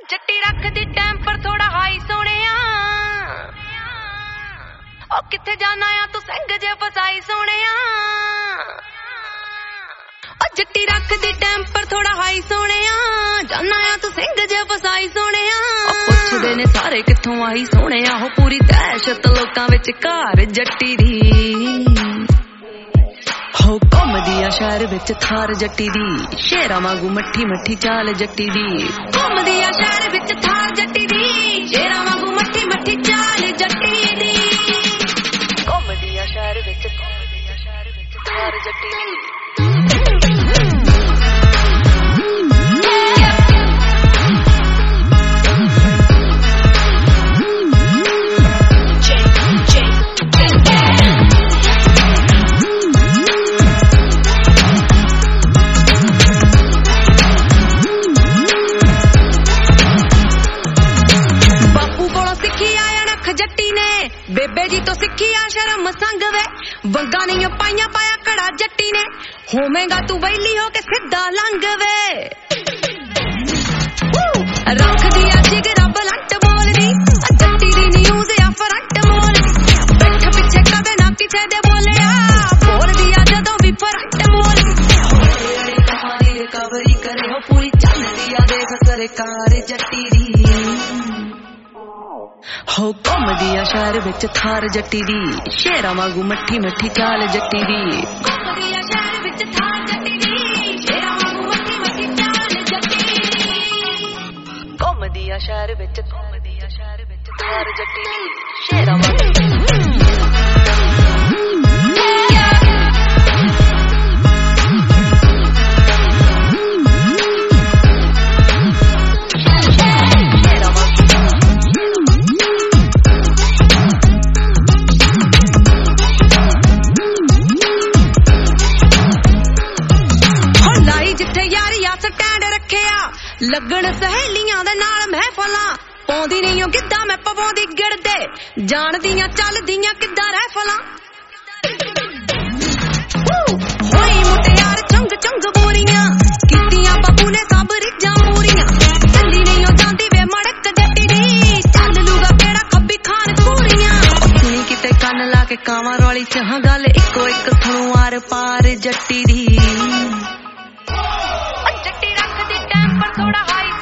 जट्टी रख दी टैंपर थोड़ा हाई सोनिया ओ किथे जाना आ तू संग जे फसाई सोनिया ओ जट्टी रख दी टैंपर थोड़ा हाई सोनिया जाना आ तू संग जे फसाई सोनिया पुछदे ने सारे किथों आई सोनिया हो पूरी दहशत लोकां विच घर जट्टी दी हो घुमदी आ शहर विच थार जट्टी दी शेरां वांगू मट्ठी मट्ठी चाल जट्टी दी घुमदी आ शहर विच थार जट्टी दी शेरां वांगू मट्ठी मट्ठी चाल जट्टी दी घुमदी आ शहर विच थार जट्टी दी बेबे जी तो सिखी आ शर्म संग वे वंगा नहीं पाइया पाया कड़ा जट्टी ने होवेगा तू वैली हो के सीधा लंघ वे रख दिया जिगरा बलंट बोल दी जट्टी दी न्यूज़ या फ्रंट मोल बैठ पीछे कदे ना पीछे दे बोलिया बोल दिया जदों भी फ्रंट मोल तुम्हारी रिकवरी करे हो पूरी चल दिया देख सरकार जट्टी दी हो घुमदी आ शहर विच थार जट्टी दी शेरां वांगू मट्ठी मट्ठी चाल जट्टी दी घुमदी आ शहर विच थार जट्टी दी शेरां वांगू मट्ठी मट्ठी चाल जट्टी दी घुमदी आ शहर विच थार जट्टी दी शेरां वांगू लगन सहेलियां दे नाल महफलां पौंदी नहीं हो किद्दां मैं पवांदी गिरदे जानदियां चलदियां किद्दां रहफलां होई मुटियार चंग चंग बोरियां कीतियां बाबू ने सब रिजां पूरियां चली नहीं हो जांदी वे मड़क जट्टी दी चल लूगा बेड़ा खब्बी खान पूरियां सुनी किते कन ला के कावां रौली च हां गल इक्को इक थणू आर पार जट्टी दी जट्टी रख दी टैंपर थोड़ा हाई